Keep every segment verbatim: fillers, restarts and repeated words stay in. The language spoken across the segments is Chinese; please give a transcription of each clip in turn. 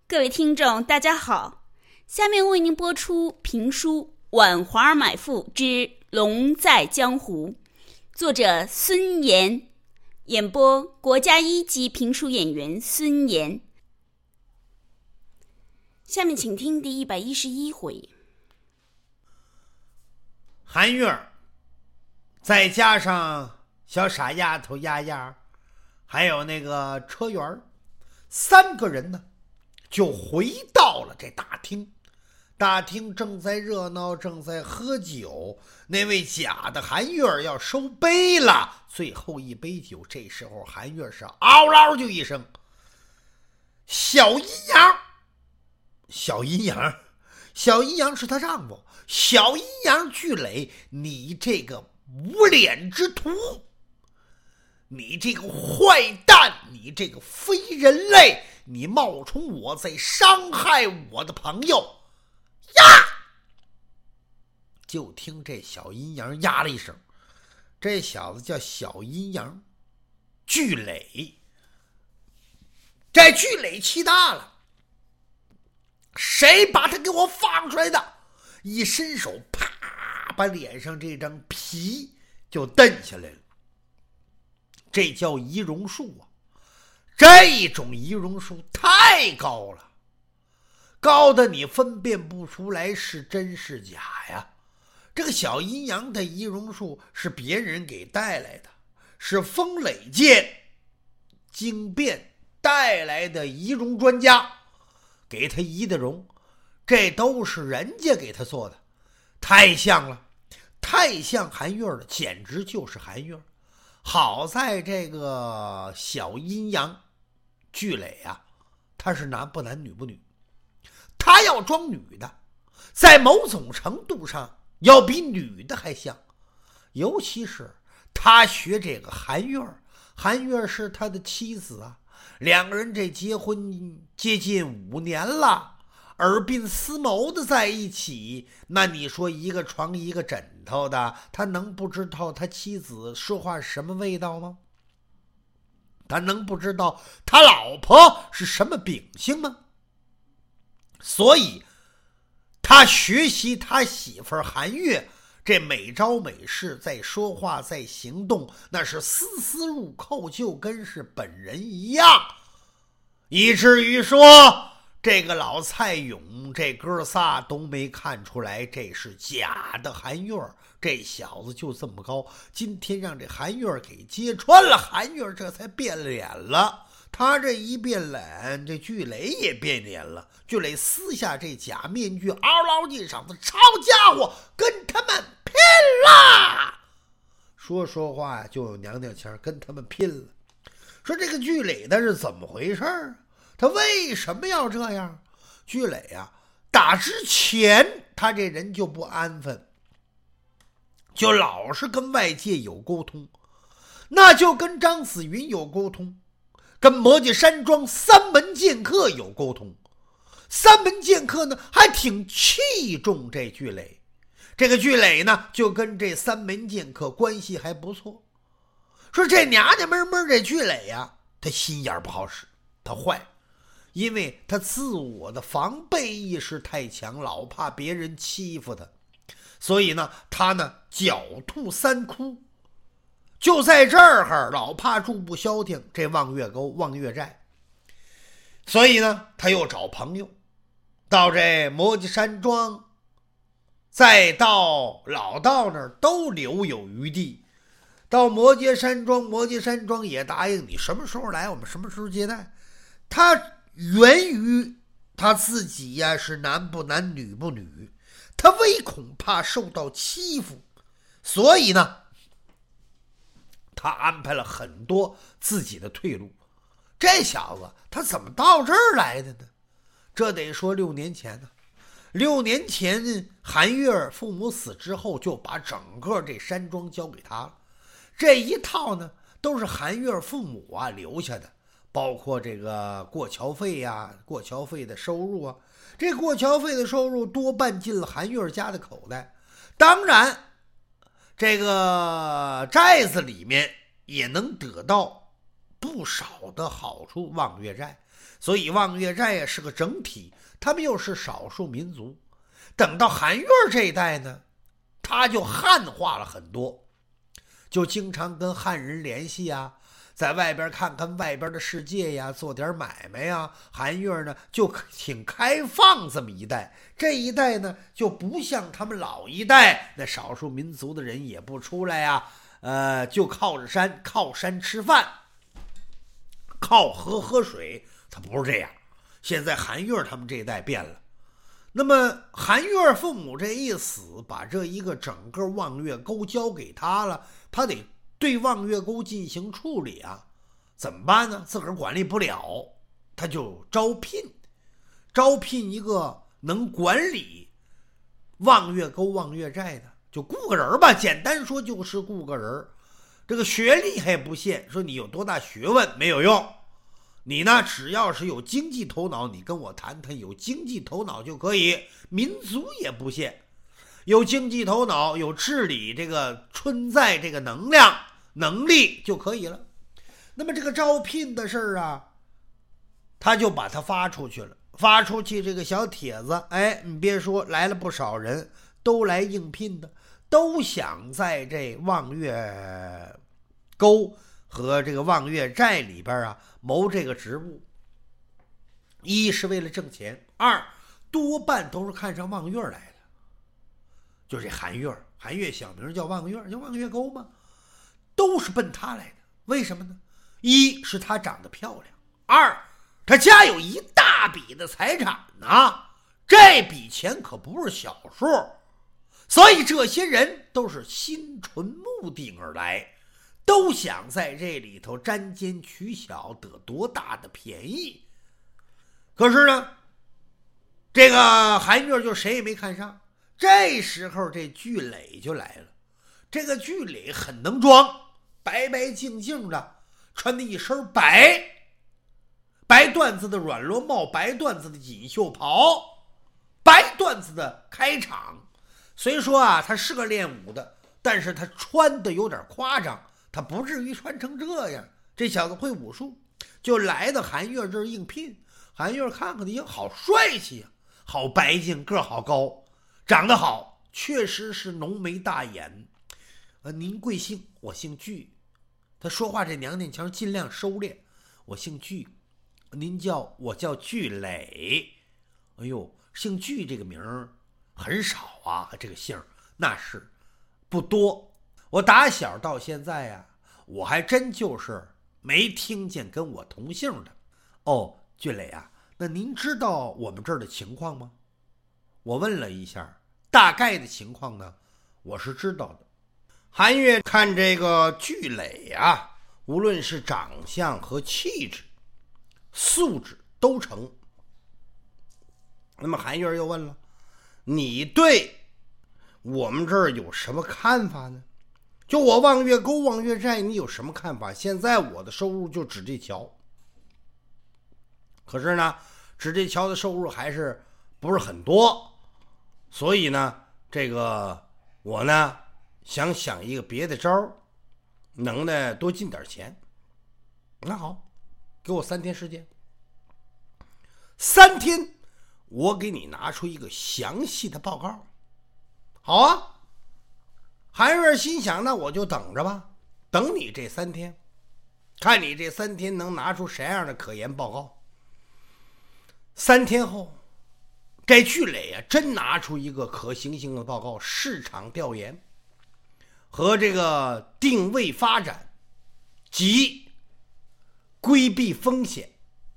各位听众大家好，下面为您播出评书《挽华儿买赋之龙在江湖》，作者孙岩，演播国家一级评书演员孙岩。下面请听第一百一十一回。 韩月儿再加上小傻丫头丫丫，还有那个车员，三个人呢就回到了这大厅。大厅正在热闹，正在喝酒。那位假的韩月儿要收杯了，最后一杯酒。这时候韩月儿是嗷嗷就一声：“小阴阳！”小阴阳，小阴阳是他丈夫。小阴阳巨磊，你这个无脸之徒，你这个坏蛋，你这个非人类，你冒充我在伤害我的朋友呀！就听这小阴阳呀了一声，这小子叫小阴阳巨磊。这巨磊气大了，谁把他给我放出来的？一伸手，啪，把脸上这张皮就蹬下来了。这叫仪容术啊！这种仪容术太高了，高的你分辨不出来是真是假呀。这个小阴阳的仪容术是别人给带来的，是风磊剑经变带来的仪容专家给他仪的容，这都是人家给他做的，太像了，太像韩月了，简直就是韩月。好在这个小阴阳巨磊啊，他是男不男女不女，他要装女的，在某种程度上要比女的还像。尤其是他学这个韩月，韩月是他的妻子啊，两个人这结婚接近五年了，耳鬓厮谋的在一起，那你说一个床一个枕头的，他能不知道他妻子说话是什么味道吗？他能不知道他老婆是什么秉性吗？所以他学习他媳妇韩月这每招每式，在说话在行动，那是丝丝入扣，就跟是本人一样，以至于说这个老蔡勇这哥仨都没看出来这是假的韩月。这小子就这么高，今天让这韩月给揭穿了，韩月这才变脸了。他这一变脸，这巨磊也变脸了。巨磊撕下这假面具，嗷嗷一嗓子：“抄家伙，跟他们拼了！”说说话就有娘娘腔，跟他们拼了。说这个巨磊他是怎么回事啊？他为什么要这样？巨磊啊，打之前他这人就不安分，就老是跟外界有沟通，那就跟张子云有沟通，跟魔界山庄三门剑客有沟通。三门剑客呢还挺器重这巨磊，这个巨磊呢就跟这三门剑客关系还不错。说这娘娘们们这巨磊呀、啊，他心眼不好使，他坏，因为他自我的防备意识太强，老怕别人欺负他，所以呢他呢狡兔三窟，就在这儿老怕住不消停，这望月沟望月寨。所以呢他又找朋友到这魔界山庄，再到老道那儿都留有余地。到魔界山庄，魔界山庄也答应你什么时候来我们什么时候接待。他源于他自己呀是男不男女不女，他唯恐怕受到欺负，所以呢他安排了很多自己的退路。这小子他怎么到这儿来的呢？这得说六年前呢。六年前韩月父母死之后，就把整个这山庄交给他了。这一套呢都是韩月父母啊留下的，包括这个过桥费呀、啊、过桥费的收入啊，这过桥费的收入多半进了韩月家的口袋。当然这个寨子里面也能得到不少的好处，望月寨所以望月寨呀是个整体，他们又是少数民族。等到韩越这一代呢，他就汉化了很多，就经常跟汉人联系啊，在外边看看外边的世界呀，做点买卖呀。韩越呢就挺开放这么一代，这一代呢就不像他们老一代那少数民族的人也不出来呀，呃，就靠着山，靠山吃饭，靠河喝水，他不是这样。现在韩越他们这一代变了。那么韩越父母这一死，把这一个整个望月沟交给他了，他得对望月沟进行处理啊，怎么办呢？自个儿管理不了，他就招聘，招聘一个能管理望月沟望月寨的，就雇个人吧，简单说就是雇个人。这个学历还不限，说你有多大学问没有用，你呢只要是有经济头脑，你跟我谈谈，有经济头脑就可以，民族也不限，有经济头脑，有治理这个春在这个能量能力就可以了。那么这个招聘的事儿啊，他就把它发出去了，发出去这个小帖子，哎，你别说，来了不少人，都来应聘的，都想在这望月沟和这个望月寨里边啊谋这个职务。一是为了挣钱，二多半都是看上望月来的。就这韩月，韩月小名叫望月，叫望月沟嘛，都是奔他来的。为什么呢？一是她长得漂亮，二她家有一大笔的财产呢，这笔钱可不是小数，所以这些人都是心存目的而来，都想在这里头沾奸取小，得多大的便宜。可是呢，这个韩月就谁也没看上。这时候这巨磊就来了，这个巨磊很能装，白白净净的，穿的一身白白缎子的软罗帽，白缎子的锦绣袍，白缎子的开场。虽说啊他是个练武的，但是他穿的有点夸张，他不至于穿成这样。这小子会武术，就来到韩月这儿应聘。韩月看看他，好帅气啊，好白净，个好高，长得好，确实是浓眉大眼。呃，您贵姓？我姓巨。他说话这娘娘腔尽量收敛。我姓巨，您叫我叫巨磊。哎呦，姓巨这个名儿很少啊，这个姓那是不多。我打小到现在呀、啊，我还真就是没听见跟我同姓的。哦，巨磊啊，那您知道我们这儿的情况吗？我问了一下，大概的情况呢，我是知道的。韩月看这个巨磊啊，无论是长相和气质、素质都成。那么韩月又问了，你对我们这儿有什么看法呢？就我望月沟望月寨，你有什么看法？现在我的收入就只这桥，可是呢，只这桥的收入还是不是很多，所以呢，这个我呢想想一个别的招，能呢多进点钱。那好，给我三天时间，三天我给你拿出一个详细的报告。好啊，韩月心想，那我就等着吧，等你这三天，看你这三天能拿出什么样的可研报告。三天后，这巨磊啊真拿出一个可行性的报告，市场调研和这个定位发展及规避风险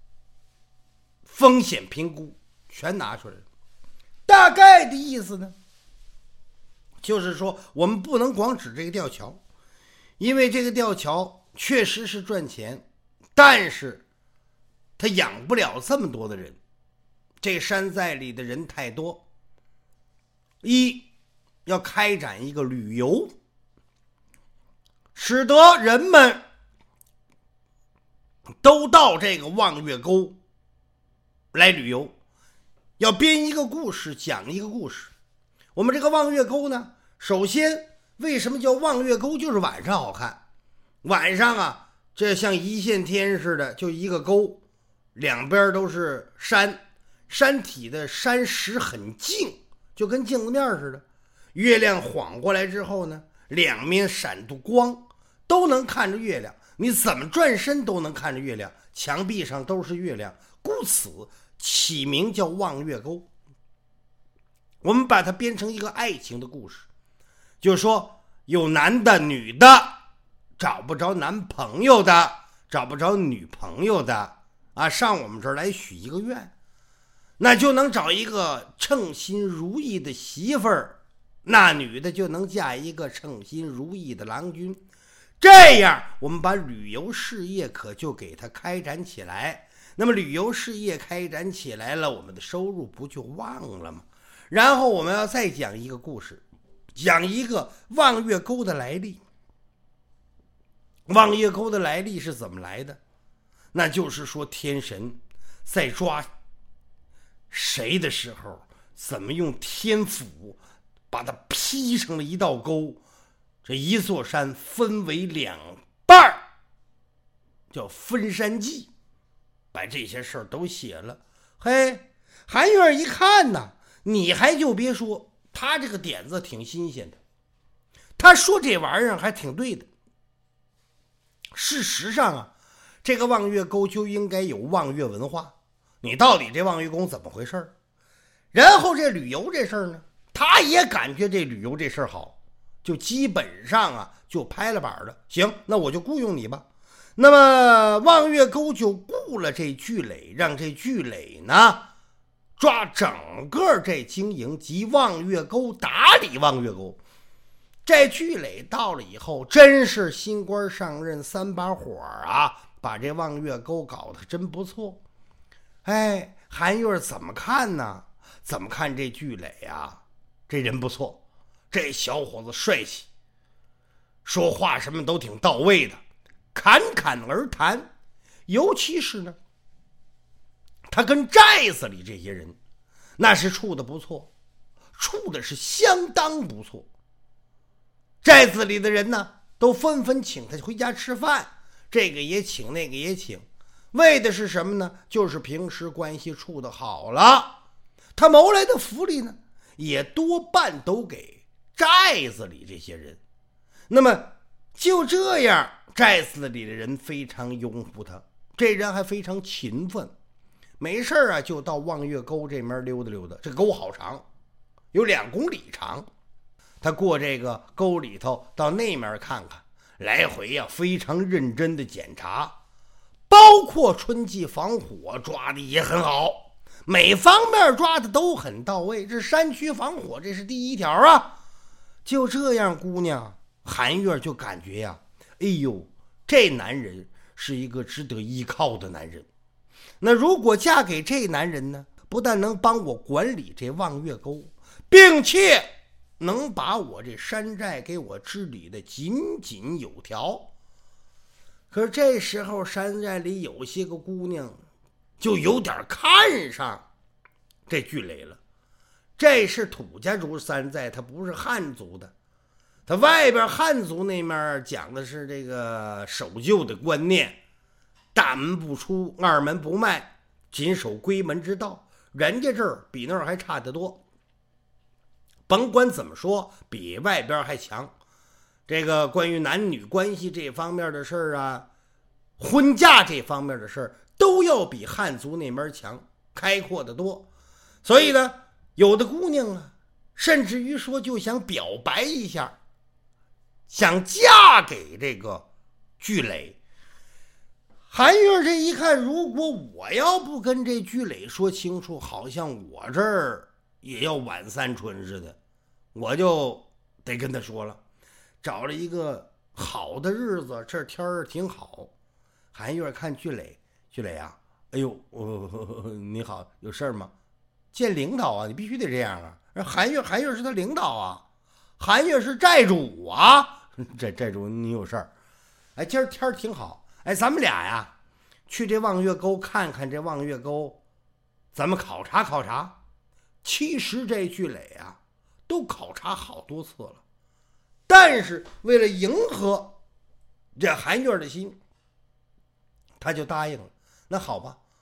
风险评估全拿出来了。大概的意思呢，就是说我们不能光指这个吊桥，因为这个吊桥确实是赚钱，但是它养不了这么多的人，这山寨里的人太多。一要开展一个旅游，使得人们都到这个望月沟来旅游，要编一个故事，讲一个故事。我们这个望月沟呢，首先为什么叫望月沟，就是晚上好看。晚上啊，这像一线天似的，就一个沟， 两边都是山，山体的山石很净，就跟镜子面似的。月亮晃过来之后呢，两面闪度光，都能看着月亮，你怎么转身都能看着月亮，墙壁上都是月亮，故此起名叫望月沟。我们把它编成一个爱情的故事，就是说有男的女的，找不着男朋友的，找不着女朋友的啊，上我们这儿来许一个愿，那就能找一个称心如意的媳妇儿，那女的就能嫁一个称心如意的郎君。这样我们把旅游事业可就给它开展起来。那么旅游事业开展起来了，我们的收入不就旺了吗？然后我们要再讲一个故事，讲一个望月沟的来历。望月沟的来历是怎么来的？那就是说天神在抓谁的时候，怎么用天斧把它劈成了一道沟，这一座山分为两半，叫分山记，把这些事儿都写了。嘿，韩月一看呢，你还就别说，他这个点子挺新鲜的，他说这玩意儿还挺对的。事实上啊，这个望月沟就应该有望月文化，你到底这望月沟怎么回事？然后这旅游这事儿呢，他也感觉这旅游这事儿好，就基本上啊就拍了板了，行，那我就雇佣你吧。那么望月沟就雇了这巨磊，让这巨磊呢抓整个这经营及望月沟，打理望月沟。这巨磊到了以后，真是新官上任三把火啊，把这望月沟搞得真不错。哎，韩月怎么看呢？怎么看这巨磊啊？这人不错，这小伙子帅气，说话什么都挺到位的，侃侃而谈。尤其是呢，他跟寨子里这些人那是处的不错，处的是相当不错。寨子里的人呢都纷纷请他回家吃饭，这个也请那个也请，为的是什么呢？就是平时关系处得好了，他谋来的福利呢也多半都给寨子里这些人。那么就这样，寨子里的人非常拥护他，这人还非常勤奋，没事啊就到望月沟这边溜达溜达。这沟好长，有两公里长，他过这个沟里头到那面看看，来回啊非常认真的检查，包括春季防火抓的也很好，每方面抓的都很到位。这山区防火这是第一条啊。就这样，姑娘韩月就感觉呀、啊，哎呦，这男人是一个值得依靠的男人。那如果嫁给这男人呢，不但能帮我管理这望月沟，并且能把我这山寨给我治理的井井有条。可是这时候山寨里有些个姑娘就有点看上这巨磊了。这是土家族山寨，他不是汉族的，他外边汉族那面讲的是这个守旧的观念，大门不出，二门不迈，谨守归门之道。人家这儿比那儿还差得多，甭管怎么说，比外边还强。这个关于男女关系这方面的事儿啊，婚嫁这方面的事儿，都要比汉族那边强，开阔得多。所以呢，有的姑娘啊，甚至于说就想表白一下，想嫁给这个巨磊。韩月这一看，如果我要不跟这巨磊说清楚，好像我这儿也要晚三春似的，我就得跟他说了。找了一个好的日子，这天儿挺好。韩月看巨磊，巨磊啊，哎呦，哦，你好，有事儿吗？见领导啊，你必须得这样啊。韩月，韩月是他领导啊，韩月是寨主啊，寨寨主你有事儿？哎，今儿天儿挺好。哎，咱们俩呀，去这望月沟看看这望月沟，咱们考察考察。其实这巨磊啊，都考察好多次了，但是为了迎合这韩月的心，他就答应了。那好吧，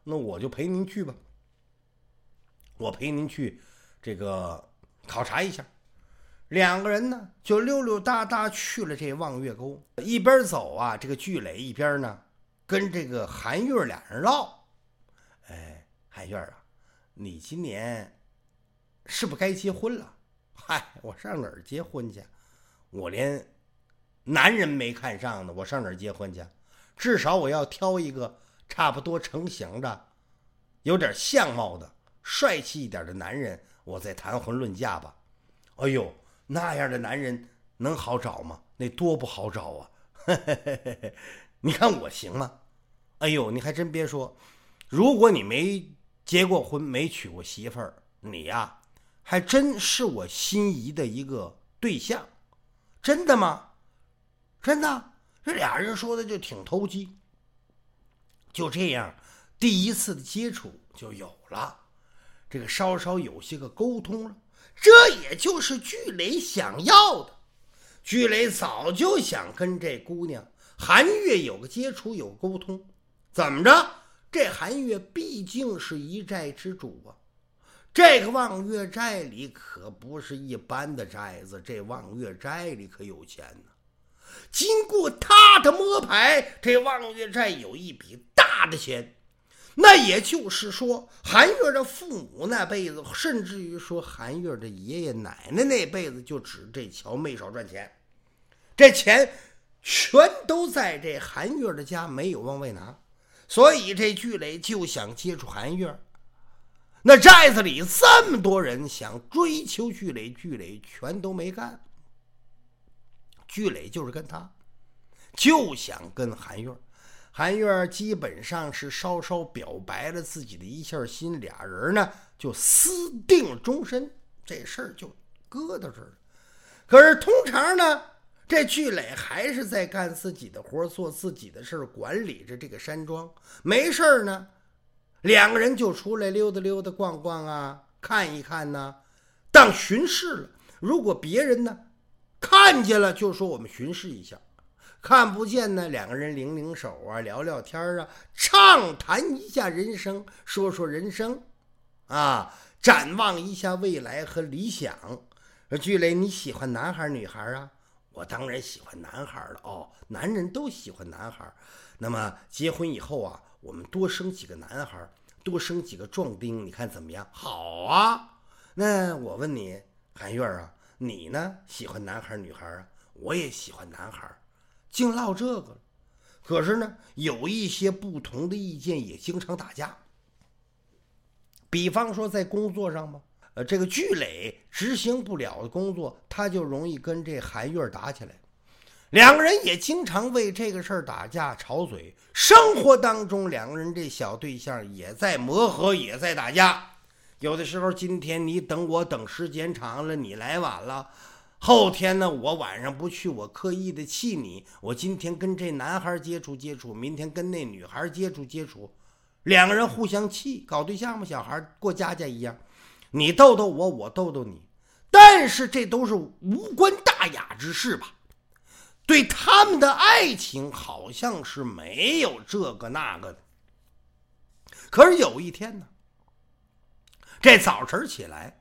那我就陪您去吧，我陪您去这个考察一下。两个人呢就溜溜达达去了这望月沟，一边走啊，这个巨磊一边呢跟这个韩月俩人唠。哎，韩月啊，你今年是不是该结婚了？嗨，我上哪儿结婚去？我连男人没看上呢，我上哪儿结婚去？至少我要挑一个差不多成型的，有点相貌的，帅气一点的男人，我再谈婚论嫁吧。哎呦，那样的男人能好找吗？那多不好找啊！你看我行吗？哎呦，你还真别说，如果你没结过婚，没娶过媳妇儿，你呀，还真是我心仪的一个对象。真的吗？真的，这俩人说的就挺投机。就这样，第一次的接触就有了，这个稍稍有些个沟通了。这也就是巨磊想要的。巨磊早就想跟这姑娘韩月有个接触，有沟通。怎么着？这韩月毕竟是一寨之主啊，这个望月寨里可不是一般的寨子，这望月寨里可有钱呢。经过他的摸排，这望月寨有一笔大的钱。那也就是说，韩月的父母那辈子，甚至于说韩月的爷爷奶奶那辈子，就指这乔没少赚钱。这钱全都在这韩月的家，没有往外拿。所以这巨磊就想接触韩月。那寨子里这么多人想追求巨磊，巨磊全都没干。巨磊就是跟他，就想跟韩月。韩月基本上是稍稍表白了自己的一下心，俩人呢就私定终身，这事儿就搁到这儿了。可是通常呢，这巨磊还是在干自己的活，做自己的事，管理着这个山庄。没事呢，两个人就出来溜达溜达、逛逛啊，看一看呢，当巡视了。如果别人呢看见了，就说我们巡视一下。看不见呢，两个人领领手啊，聊聊天啊，畅谈一下人生，说说人生啊，展望一下未来和理想。巨磊，你喜欢男孩女孩啊？我当然喜欢男孩了。哦，男人都喜欢男孩。那么结婚以后啊，我们多生几个男孩，多生几个壮丁，你看怎么样？好啊。那我问你，韩月啊，你呢？喜欢男孩女孩啊？我也喜欢男孩。净唠这个了。可是呢，有一些不同的意见，也经常打架。比方说在工作上吧，呃，这个巨磊执行不了的工作，他就容易跟这韩月打起来。两个人也经常为这个事儿打架吵嘴。生活当中，两个人这小对象也在磨合，也在打架。有的时候，今天你等我等时间长了，你来晚了。后天呢，我晚上不去，我刻意的气你。我今天跟这男孩接触接触，明天跟那女孩接触接触，两个人互相气，搞对象嘛，小孩过家家一样，你逗逗我，我逗逗你。但是这都是无关大雅之事吧？对他们的爱情好像是没有这个那个的。可是有一天呢，这早晨起来，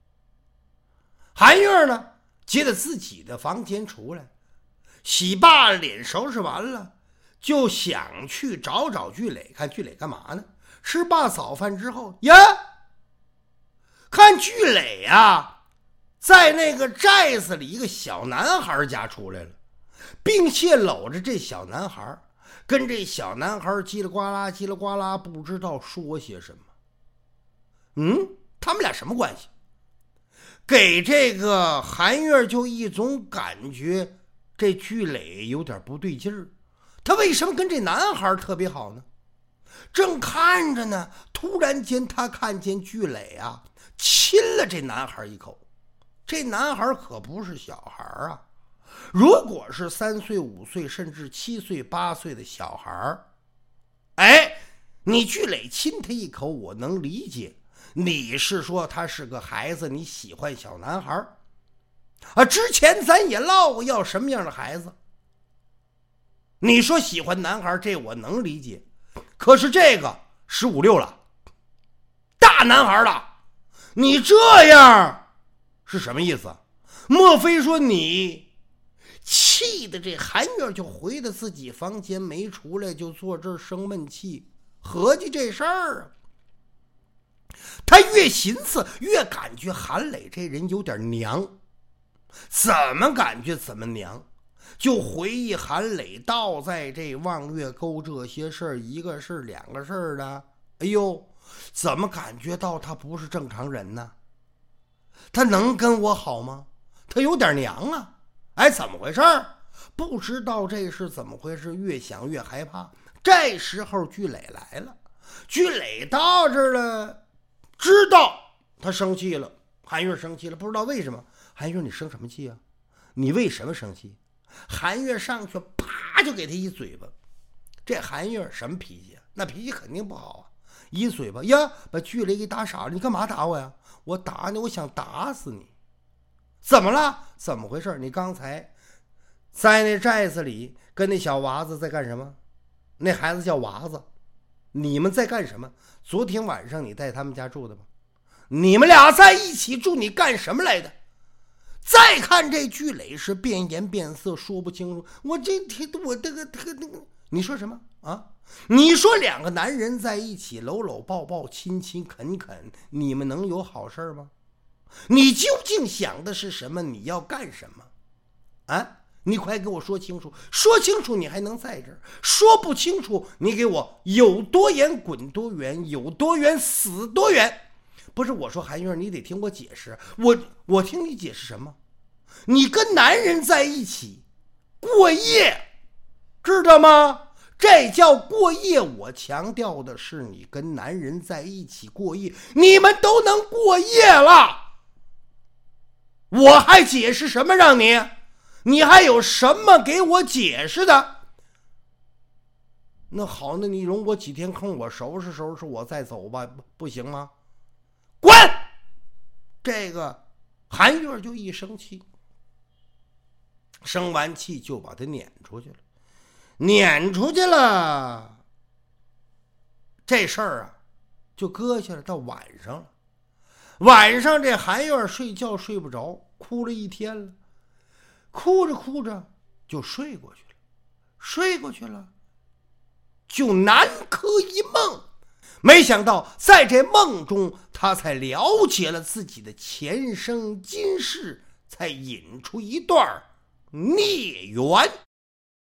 韩月呢接着自己的房间出来，洗罢脸收拾完了，就想去找找巨磊，看巨磊干嘛呢？吃罢早饭之后呀，看巨磊啊在那个寨子里一个小男孩家出来了，并且搂着这小男孩，跟这小男孩叽里呱啦叽里呱啦，不知道说些什么。嗯，他们俩什么关系？给这个韩月就一种感觉，这巨磊有点不对劲儿。他为什么跟这男孩特别好呢？正看着呢，突然间他看见巨磊啊亲了这男孩一口。这男孩可不是小孩啊，如果是三岁五岁甚至七岁八岁的小孩，哎，你巨磊亲他一口我能理解。你是说他是个孩子，你喜欢小男孩啊？之前咱也唠过要什么样的孩子。你说喜欢男孩，这我能理解。可是这个十五六了，大男孩了，你这样是什么意思？莫非说你气的这韩月就回到自己房间没出来，就坐这儿生闷气，合计这事儿啊？他越寻思越感觉韩磊这人有点娘，怎么感觉怎么娘？就回忆韩磊倒在这望月沟这些事儿，一个事两个事的，哎呦，怎么感觉到他不是正常人呢？他能跟我好吗？他有点娘啊！哎，怎么回事？不知道这是怎么回事，越想越害怕。这时候巨磊来了，巨磊到这儿了，知道他生气了，韩月生气了，不知道为什么。韩月，你生什么气啊？你为什么生气？韩月上去啪就给他一嘴巴。这韩月什么脾气啊？那脾气肯定不好啊！一嘴巴呀，把巨磊给打傻了。你干嘛打我呀？我打你，我想打死你。怎么了？怎么回事？你刚才在那寨子里跟那小娃子在干什么？那孩子叫娃子，你们在干什么？昨天晚上你在他们家住的吗？你们俩在一起住，你干什么来的？再看这巨磊是变颜变色，说不清楚。我这天我这个这个那个，你说什么啊？你说两个男人在一起搂搂抱抱亲亲恳恳，你们能有好事吗？你究竟想的是什么？你要干什么啊？你快给我说清楚，说清楚你还能在这儿，说不清楚你给我有多远滚多远，有多远死多远。不是，我说韩月，你得听我解释。我我听你解释什么？你跟男人在一起过夜，知道吗？这叫过夜。我强调的是你跟男人在一起过夜，你们都能过夜了，我还解释什么让你？你还有什么给我解释的？那好，那你容我几天空，我收拾收拾我再走吧，不行吗？滚！这个韩月就一生气，生完气就把他撵出去了，撵出去了，这事儿啊就搁下了。到晚上了，晚上这韩月睡觉睡不着，哭了一天了，哭着哭着就睡过去了，睡过去了就南柯一梦。没想到在这梦中，他才了解了自己的前生今世，才引出一段孽缘。